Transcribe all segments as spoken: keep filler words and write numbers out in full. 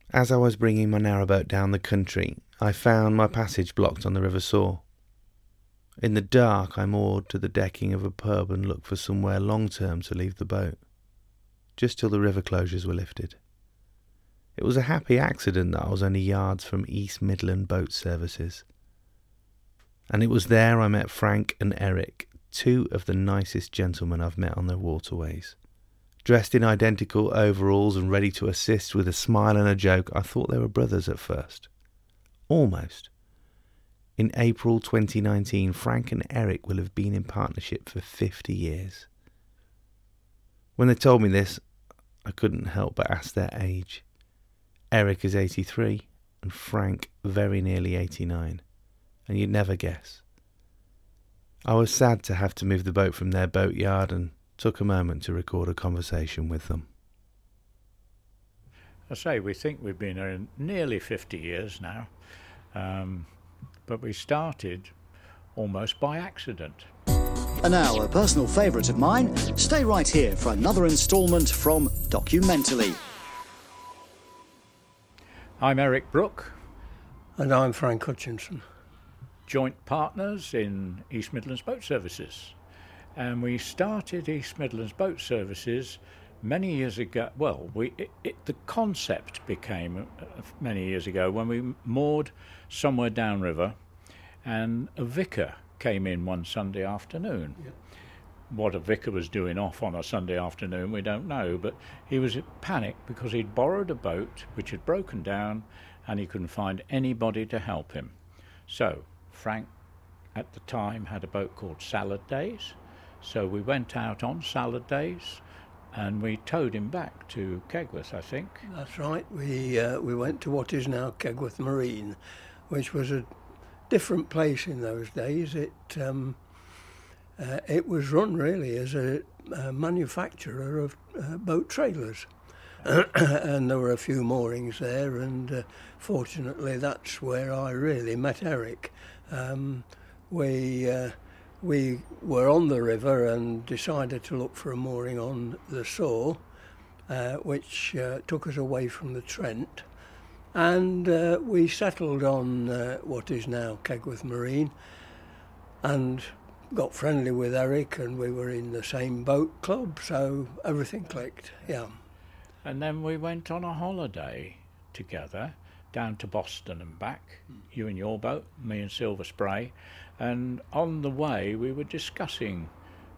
As I was bringing my narrowboat down the country, I found my passage blocked on the River Soar. In the dark, I moored to the decking of a pub and looked for somewhere long-term to leave the boat, just till the river closures were lifted. It was a happy accident that I was only yards from East Midland Boat Services. And it was there I met Frank and Eric, two of the nicest gentlemen I've met on the waterways. Dressed in identical overalls and ready to assist with a smile and a joke, I thought they were brothers at first. Almost. In April twenty nineteen, Frank and Eric will have been in partnership for fifty years. When they told me this, I couldn't help but ask their age. Eric is eighty-three and Frank very nearly eighty-nine, and you'd never guess. I was sad to have to move the boat from their boatyard and took a moment to record a conversation with them. I say, we think we've been here nearly fifty years now, um, but we started almost by accident. And now, a personal favourite of mine, stay right here for another instalment from Documentally. I'm Eric Brooke. And I'm Frank Hutchinson. Joint partners in East Midlands Boat Services. And we started East Midlands Boat Services many years ago. Well, we it, it, the concept became uh, many years ago when we moored somewhere downriver and a vicar came in one Sunday afternoon. Yep. What a vicar was doing off on a Sunday afternoon, we don't know, but he was in panic because he'd borrowed a boat which had broken down and he couldn't find anybody to help him. So Frank, at the time, had a boat called Salad Days. So we went out on Salad Days and we towed him back to Kegworth, I think. That's right. We uh, we went to what is now Kegworth Marine, which was a different place in those days. It um, uh, it was run really as a, a manufacturer of uh, boat trailers. And there were a few moorings there, and uh, fortunately that's where I really met Eric. Um, we uh, we were on the river and decided to look for a mooring on the Soar, uh, which uh, took us away from the Trent, and uh, we settled on uh, what is now Kegworth Marine, and got friendly with Eric, and we were in the same boat club, so everything clicked. Yeah. And then we went on a holiday together down to Boston and back, you in your boat, me in Silver Spray, and on the way we were discussing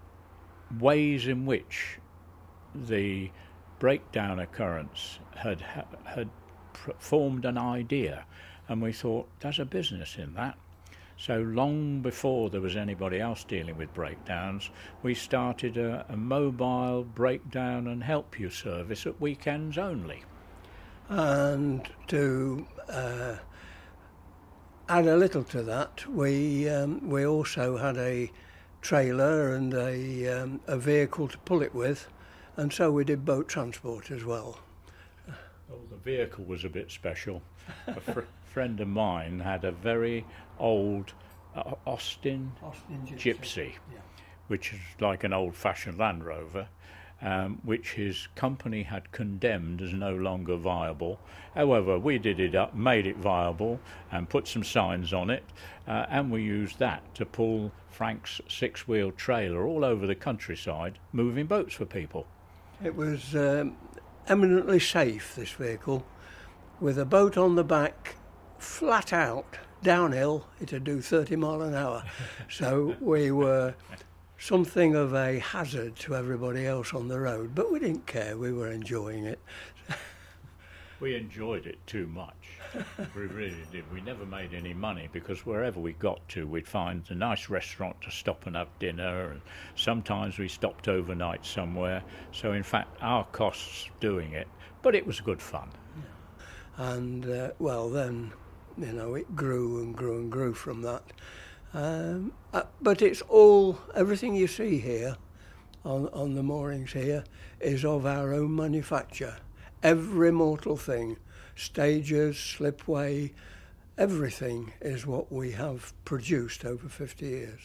ways in which the breakdown occurrence had had formed an idea, and we thought there's a business in that. So long before there was anybody else dealing with breakdowns, we started a, a mobile breakdown and help you service at weekends only. And to uh, add a little to that, we um, we also had a trailer and a um, a vehicle to pull it with, and so we did boat transport as well. Well, the vehicle was a bit special. A fr- friend of mine had a very old uh, Austin, Austin Gypsy, Gypsy yeah. which is like an old-fashioned Land Rover, um, which his company had condemned as no longer viable. However, we did it up, made it viable, and put some signs on it, uh, and we used that to pull Frank's six-wheel trailer all over the countryside, moving boats for people. It was um, eminently safe, this vehicle, with a boat on the back, flat out, downhill. It'd do thirty mile an hour. So we were something of a hazard to everybody else on the road, but we didn't care. We were enjoying it. We enjoyed it too much. We really did. We never made any money because wherever we got to, we'd find a nice restaurant to stop and have dinner, and sometimes we stopped overnight somewhere. So in fact, our costs doing it, but it was good fun. And uh, well, then, you know, it grew and grew and grew from that. Um, uh, but it's all, everything you see here on, on the moorings here is of our own manufacture. Every mortal thing, stages, slipway, everything is what we have produced over fifty years.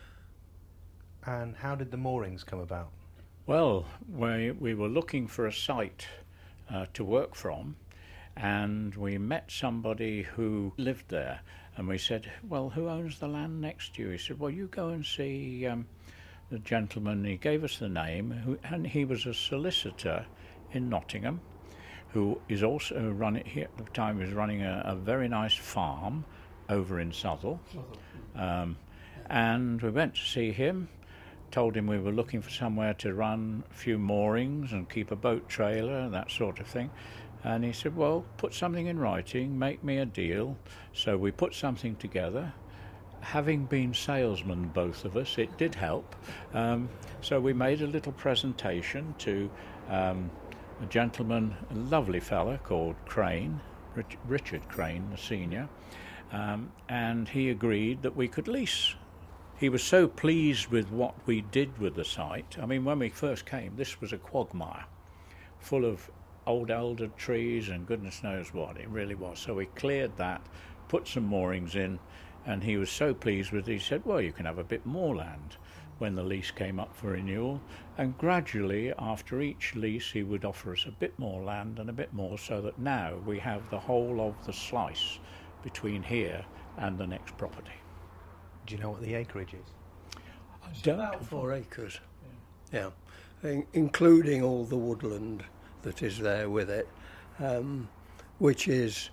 And how did the moorings come about? Well, we, we were looking for a site uh, to work from, and we met somebody who lived there, and we said, well, who owns the land next to you? He said, well, you go and see um, the gentleman. He gave us the name, who, and he was a solicitor in Nottingham, who is also running, he at the time was running a, a very nice farm over in Southall. Um, and we went to see him, told him we were looking for somewhere to run a few moorings and keep a boat trailer, that sort of thing. And he said, well, put something in writing, make me a deal. So we put something together. Having been salesmen, both of us, it did help. Um, so we made a little presentation to um, a gentleman, a lovely fella called Crane, Rich, Richard Crane, the senior, um, and he agreed that we could lease. He was so pleased with what we did with the site. I mean, when we first came, this was a quagmire, full of old elder trees and goodness knows what. It really was. So we cleared that, put some moorings in, and he was so pleased with it. He said, well, you can have a bit more land when the lease came up for renewal. And gradually, after each lease, he would offer us a bit more land and a bit more, so that now we have the whole of the slice between here and the next property. Do you know what the acreage is? I don't. About four acres. Yeah, yeah. In- including all the woodland that is there with it, um, which is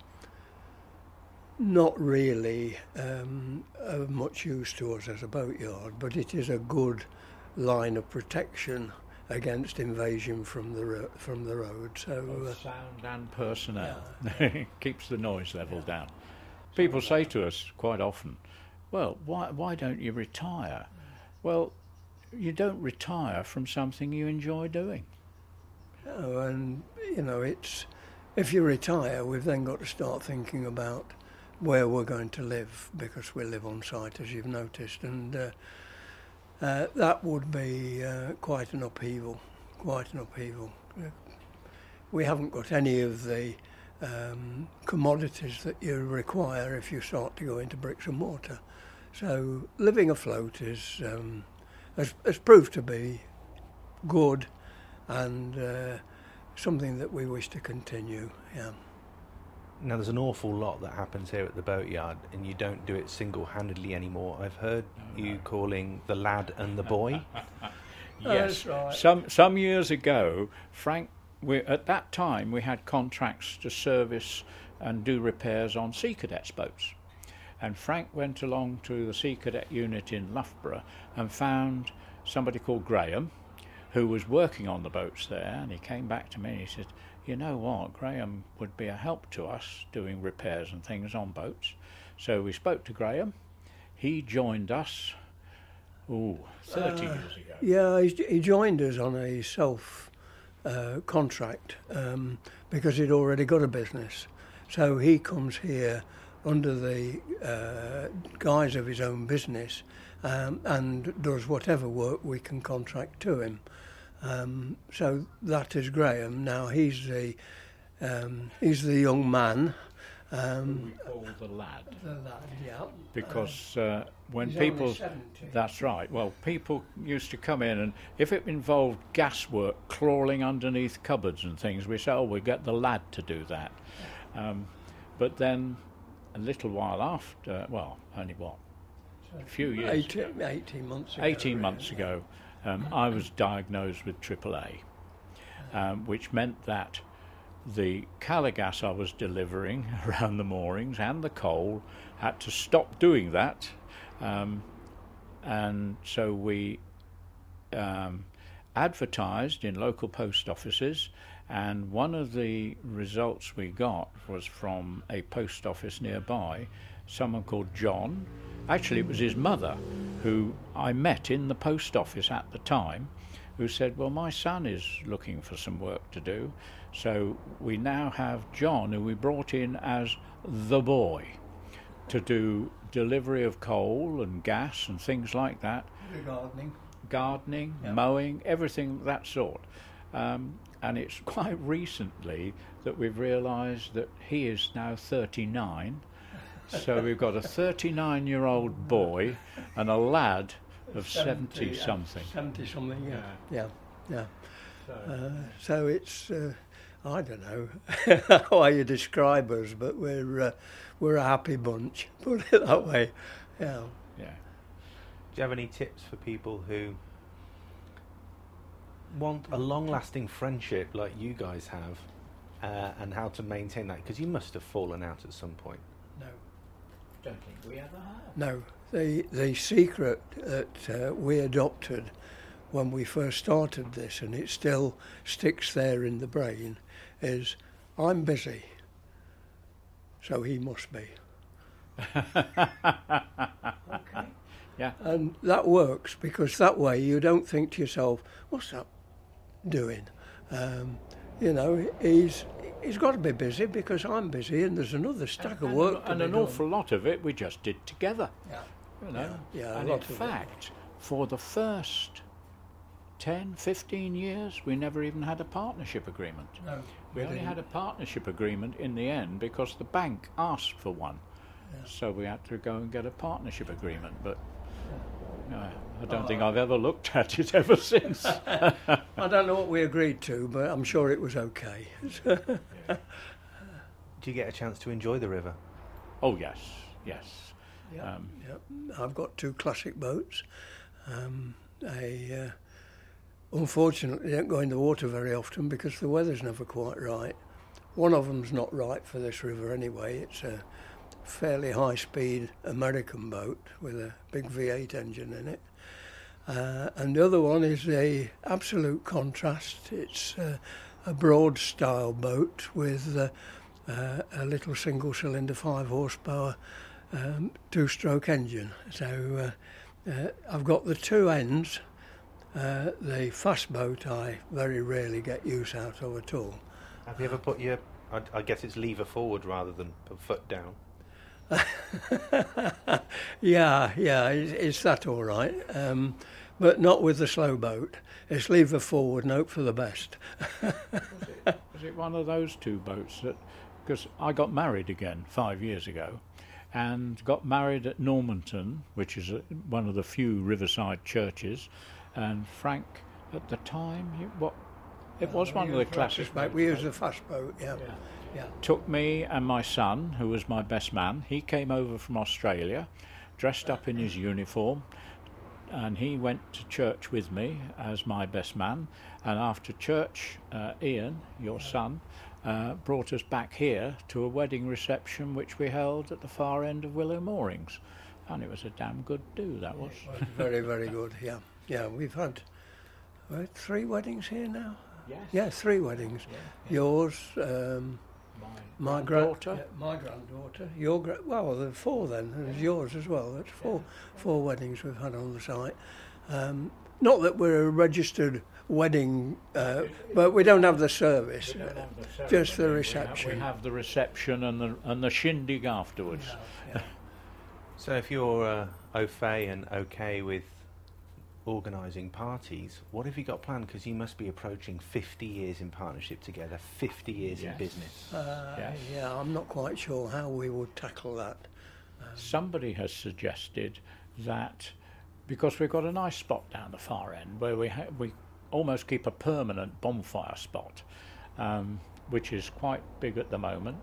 not really um, of much use to us as a boatyard, but it is a good line of protection against invasion from the ro- from the road. So Both uh, sound and personnel. It keeps the noise level yeah. down. People say to us quite often, well, why why don't you retire? Well, you don't retire from something you enjoy doing. Oh, and you know, it's if you retire, we've then got to start thinking about where we're going to live, because we live on site, as you've noticed, and uh, uh, that would be uh, quite an upheaval. Quite an upheaval. We haven't got any of the um, commodities that you require if you start to go into bricks and mortar. So living afloat is um, has, has proved to be good. And uh, something that we wish to continue, yeah. Now, there's an awful lot that happens here at the boatyard, and you don't do it single-handedly anymore. I've heard no, you no. calling the lad and the boy. Yes, that's right. Some some years ago, Frank. We, at that time, we had contracts to service and do repairs on Sea Cadets boats, and Frank went along to the Sea Cadet unit in Loughborough and found somebody called Graham, who was working on the boats there, and he came back to me and he said, you know what, Graham would be a help to us doing repairs and things on boats. So we spoke to Graham. He joined us, ooh, thirty uh, years ago. Yeah, he, he joined us on a self uh, contract um, because he'd already got a business. So he comes here under the uh, guise of his own business um, and does whatever work we can contract to him. Um, so that is Graham. Now he's the um, he's the young man. Um, we call the lad. The lad, yeah. Because uh, when he's people, only seventy. That's right. Well, people used to come in, and if it involved gas work, crawling underneath cupboards and things, we say, "Oh, we get the lad to do that." Um, but then, a little while after, well, only what, a few years, eighteen, ago, eighteen months ago. Eighteen months ago. Um, I was diagnosed with triple A, um, which meant that the Calagas I was delivering around the moorings and the coal had to stop doing that, um, and so we um, advertised in local post offices, and one of the results we got was from a post office nearby, someone called John. Actually, it was his mother, who I met in the post office at the time, who said, well, my son is looking for some work to do. So we now have John, who we brought in as the boy, to do delivery of coal and gas and things like that. Gardening. Gardening, yeah. mowing, everything of that sort. Um, and it's quite recently that we've realised that he is now thirty-nine. So we've got a thirty-nine-year-old boy and a lad of seventy-something. seventy-something, yeah. Yeah, yeah. yeah. So, uh, so it's, uh, I don't know how you describe us, but we're uh, we're a happy bunch. Put it that way. Yeah. Yeah. Do you have any tips for people who want a long-lasting friendship like you guys have, uh, and how to maintain that? Because you must have fallen out at some point. No. Don't think we ever have. No. The the secret that uh, we adopted when we first started this, and it still sticks there in the brain, is I'm busy, so he must be. Okay. Yeah. And that works, because that way you don't think to yourself, what's that doing? Um, you know, he's he's got to be busy because I'm busy, and there's another stack and, of work. And, and an done. awful lot of it we just did together. Yeah. You know? Yeah, yeah, a and lot in of it. fact, for the first ten, fifteen years, we never even had a partnership agreement. No, we only didn't. had a partnership agreement in the end because the bank asked for one. Yeah. So we had to go and get a partnership agreement. But uh, I don't Oh. think I've ever looked at it ever since. I don't know what we agreed to, but I'm sure it was okay. Do you get a chance to enjoy the river? Oh, yes, yes. Yeah, Um, yeah. I've got two classic boats. Um, they uh, unfortunately don't go in the water very often because the weather's never quite right. One of them's not right for this river anyway. It's a fairly high-speed American boat with a big V eight engine in it. Uh, and the other one is a absolute contrast. It's uh, a broad-style boat with uh, uh, a little single-cylinder five horsepower Um, two-stroke engine. So uh, uh, I've got the two ends. Uh, the fast boat I very rarely get use out of at all. Have you ever put your, I, I guess it's lever forward rather than put foot down? yeah, yeah, it's, it's that all right. Um, but not with the slow boat. It's lever forward and hope for the best. was, it, was it one of those two boats that, because I got married again five years ago, and got married at Normanton, which is a, one of the few riverside churches, and Frank, at the time, he, what it was Uh, one we of the use classic fast boat. We use the fast boat, yeah. Yeah. yeah. Took me and my son, who was my best man. He came over from Australia, dressed up in his uniform, and he went to church with me as my best man. And after church, uh, Ian, your son, uh, brought us back here to a wedding reception which we held at the far end of Willow Moorings. And it was a damn good do, that was. It was very, very good, yeah. Yeah, we've had uh, three weddings here now. Yes. Yeah, three weddings. Yeah. Yours, um, My, my grand- granddaughter. yeah, my granddaughter, your gra- well, there are four then. There's yours as well. That's four, four weddings we've had on the site. Um, not that we're a registered wedding, uh, but we don't have the service. We don't have the Just ceremony. the We have- reception. We have the reception and the and the shindig afterwards. Yeah. So if you're uh, au fait and okay with organising parties, what have you got planned? Because you must be approaching fifty years in partnership together, fifty years Yes. in business. Uh, Yes. Yeah, I'm not quite sure how we would tackle that. Somebody has suggested that because we've got a nice spot down the far end where we ha- we almost keep a permanent bonfire spot, um, which is quite big at the moment.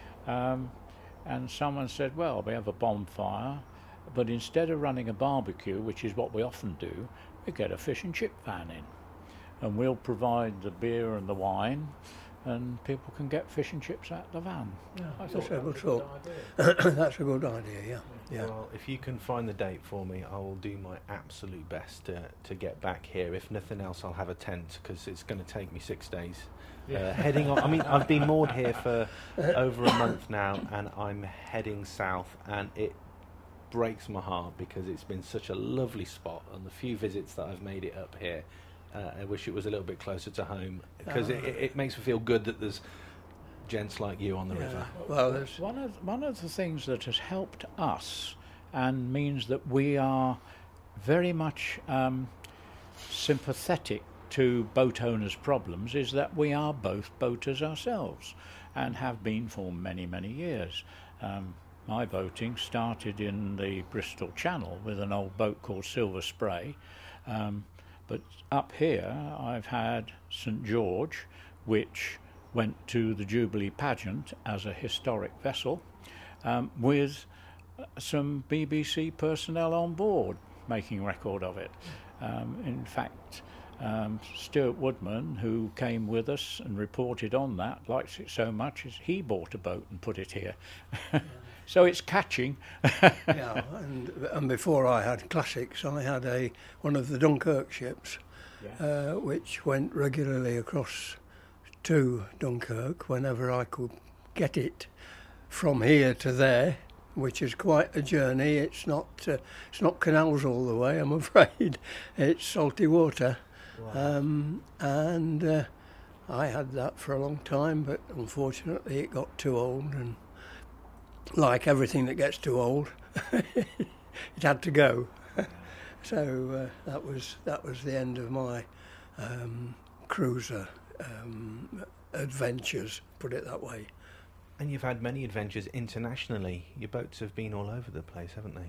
Um, and someone said, well, we have a bonfire, but instead of running a barbecue, which is what we often do, we get a fish and chip van in, and we'll provide the beer and the wine, and people can get fish and chips out the van. Yeah, I that's thought a that good was thought. idea. That's a good idea, yeah. Yeah. Well, if you can find the date for me, I will do my absolute best to, to get back here. If nothing else, I'll have a tent because it's going to take me six days. Uh, heading on, I mean, I've been moored here for over a month now, and I'm heading south, and it breaks my heart because it's been such a lovely spot. On the few visits that I've made it up here, uh, I wish it was a little bit closer to home because it, it, it makes me feel good that there's gents like you on the Yeah. river. Well, there's One of one of the things that has helped us and means that we are very much um, sympathetic to boat owners' problems is that we are both boaters ourselves and have been for many, many years. Um, my boating started in the Bristol Channel with an old boat called Silver Spray, um, but up here I've had St George, which went to the Jubilee pageant as a historic vessel um, with some B B C personnel on board making record of it. Um, in fact, um, Stuart Woodman, who came with us and reported on that, likes it so much as he bought a boat and put it here. So it's catching. Yeah, and, and before I had classics, I had a one of the Dunkirk ships, yeah. uh, which went regularly across to Dunkirk whenever I could get it from here to there, which is quite a journey. It's not uh, it's not canals all the way, I'm afraid. It's salty water. Wow. Um, and uh, I had that for a long time, but unfortunately it got too old, and like everything that gets too old, it had to go. So uh, that was that was the end of my um, cruiser um, adventures, put it that way. And you've had many adventures internationally. Your boats have been all over the place, haven't they?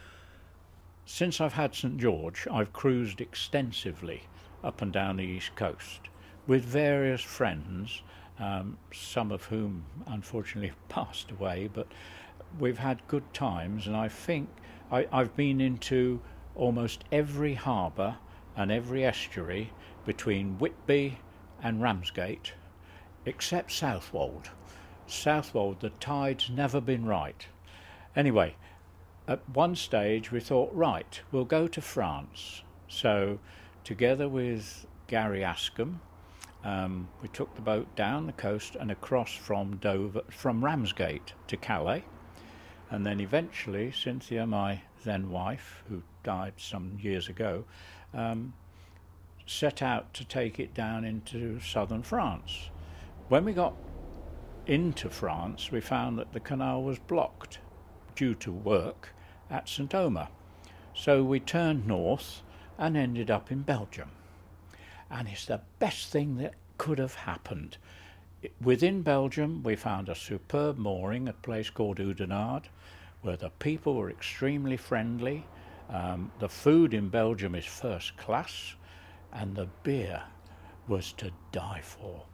Since I've had St George, I've cruised extensively up and down the east coast with various friends, um, some of whom unfortunately passed away, but we've had good times, and I think I, I've been into almost every harbour and every estuary between Whitby and Ramsgate, except Southwold. Southwold, the tide's never been right. Anyway, at one stage we thought, right, we'll go to France. So together with Gary Ascombe, um, we took the boat down the coast and across from Dover, from Ramsgate to Calais, and then eventually Cynthia, my then wife, who died some years ago, um, set out to take it down into southern France. When we got into France, we found that the canal was blocked due to work at Saint Omer. So we turned north and ended up in Belgium. And it's the best thing that could have happened. Within Belgium, we found a superb mooring, a place called Oudenarde, where the people were extremely friendly. Um, the food in Belgium is first class, and the beer was to die for.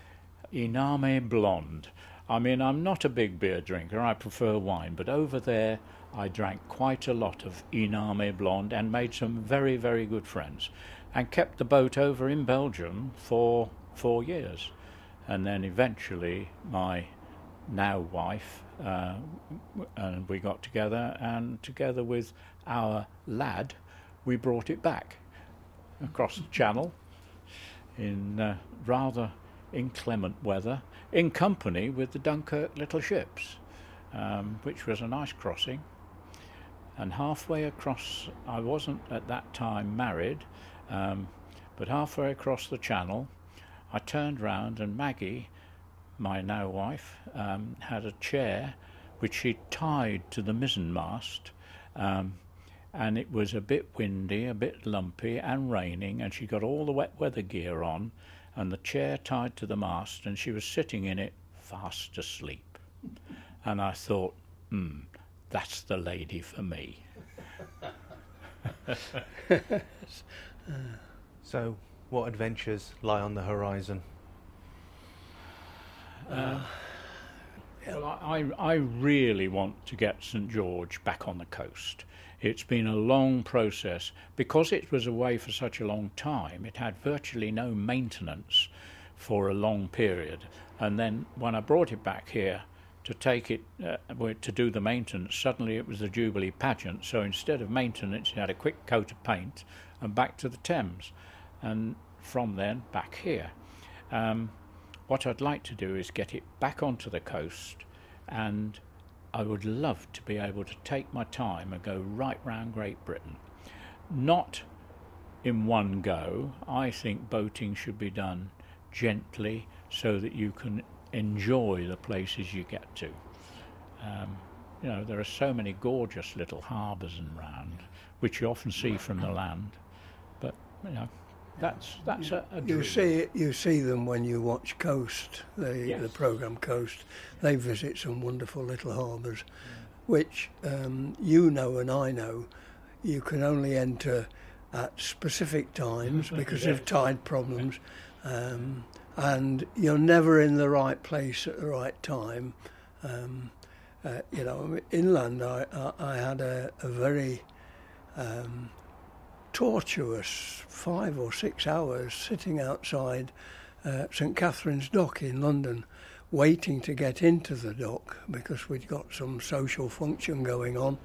Iname Blonde. I mean, I'm not a big beer drinker, I prefer wine, but over there I drank quite a lot of Iname Blonde and made some very, very good friends, and kept the boat over in Belgium for four years. And then eventually my now wife, uh, and we got together, and together with our lad, we brought it back across the channel in uh, rather inclement weather, in company with the Dunkirk little ships, um, which was a nice crossing. And halfway across, I wasn't at that time married, um, but halfway across the channel, I turned round and Maggie, my now wife, um, had a chair which she tied to the mizzenmast, um, and it was a bit windy, a bit lumpy and raining, and she got all the wet weather gear on, and the chair tied to the mast, and she was sitting in it fast asleep. And I thought, hmm, that's the lady for me. So, what adventures lie on the horizon? Uh, well, I, I really want to get St George back on the coast. It's been a long process. Because it was away for such a long time, it had virtually no maintenance for a long period. And then when I brought it back here to take it, uh, to do the maintenance, suddenly it was the Jubilee pageant. So instead of maintenance, it had a quick coat of paint and back to the Thames. And from then, back here. Um, what I'd like to do is get it back onto the coast, and I would love to be able to take my time and go right round Great Britain. Not in one go. I think boating should be done gently so that you can enjoy the places you get to. Um, you know, there are so many gorgeous little harbours and round, which you often see from the land, but, you know, That's that's a, a dream. You see you see them when you watch Coast, the Yes. the programme Coast. They visit some wonderful little harbours, yeah. which um, you know and I know, you can only enter at specific times because Yeah. of tide problems. Um, and you're never in the right place at the right time. Um, uh, you know, inland, I, I, I had a, a very um, tortuous five or six hours sitting outside uh, St Catherine's Dock in London, waiting to get into the dock because we'd got some social function going on,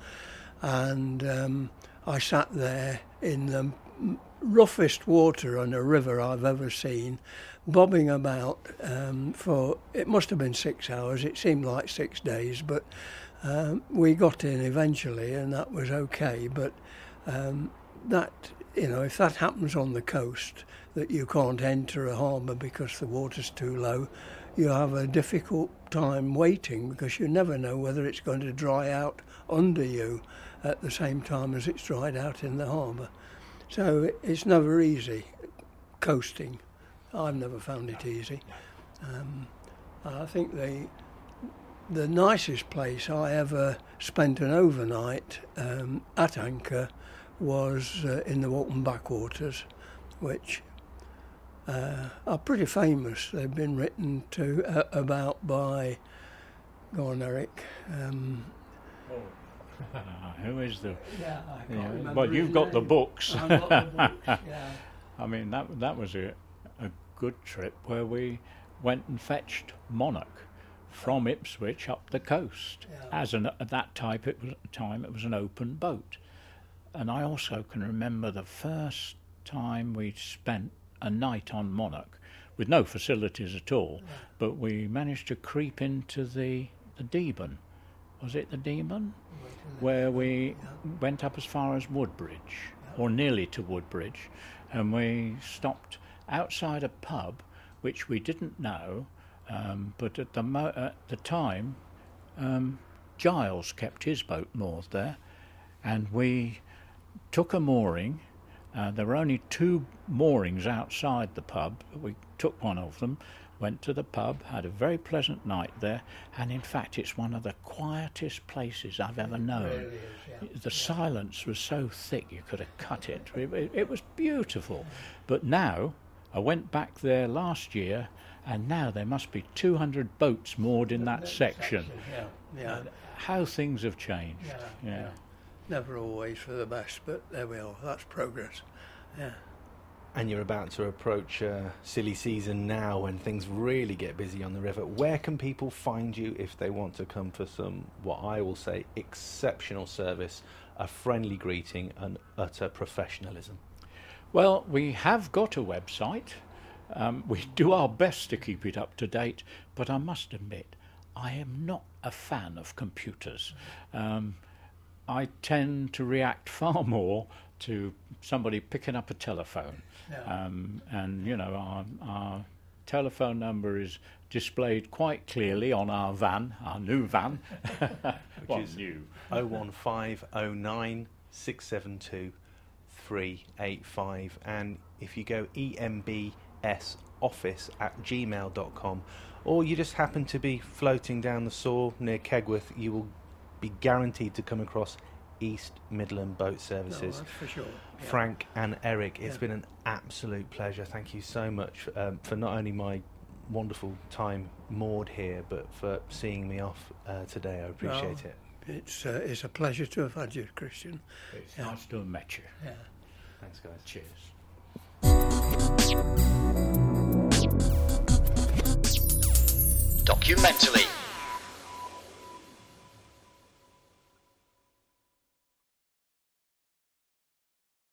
and um, I sat there in the roughest water on a river I've ever seen, bobbing about um, for, it must have been six hours, it seemed like six days, but um, we got in eventually and that was okay. But um, that, you know, if that happens on the coast, that you can't enter a harbour because the water's too low, you have a difficult time waiting because you never know whether it's going to dry out under you at the same time as it's dried out in the harbour. So it's never easy coasting. I've never found it easy. Um, I think the the nicest place I ever spent an overnight um, at anchor was uh, in the Walton backwaters, which uh, are pretty famous. They've been written to uh, about by, go on Eric. Um, Uh, who is the? Yeah, I can't yeah. remember Well, his you've got the name. books. I've got the books, yeah. I mean, that that was a a good trip where we went and fetched Monarch from Ipswich up the coast. Yeah. As an at that type it was time it was an open boat, and I also can remember the first time we spent a night on Monarch with no facilities at all, Yeah. but we managed to creep into the the Deben. Was it the Deben? Where we went up as far as Woodbridge, or nearly to Woodbridge, and we stopped outside a pub, which we didn't know, um, but at the mo- at the time, um, Giles kept his boat moored there, and we took a mooring. Uh, there were only two moorings outside the pub. We took one of them, went to the pub, had a very pleasant night there, and in fact it's one of the quietest places I've ever known. Really is, yeah. The silence was so thick you could have cut it. It, it. it was beautiful. But now, I went back there last year, and now there must be two hundred boats moored in that section. Yeah, yeah. And how things have changed. Yeah, yeah. yeah. Never always for the best, but there we are. That's progress. Yeah. And you're about to approach uh, silly season now when things really get busy on the river. Where can people find you if they want to come for some, what I will say, exceptional service, a friendly greeting and utter professionalism? Well, we have got a website. Um, we do our best to keep it up to date, but I must admit, I am not a fan of computers. Um, I tend to react far more to somebody picking up a telephone. Yeah. Um, and, you know, our, our telephone number is displayed quite clearly on our van, our new van. Which well, is new. oh one five oh nine six seven two three eight five. And if you go E M B S office at gmail dot com, or you just happen to be floating down the Soar near Kegworth, you will be guaranteed to come across East Midland Boat No, Services. that's for sure. Yeah. Frank and Eric, it's Yeah. been an absolute pleasure. Thank you so much um, for not only my wonderful time moored here, but for seeing me off uh, today. I appreciate Well, it. It's uh, it's a pleasure to have had you, Christian. It's Yeah. nice to have met you. Yeah. Thanks, guys. Cheers. Documentally.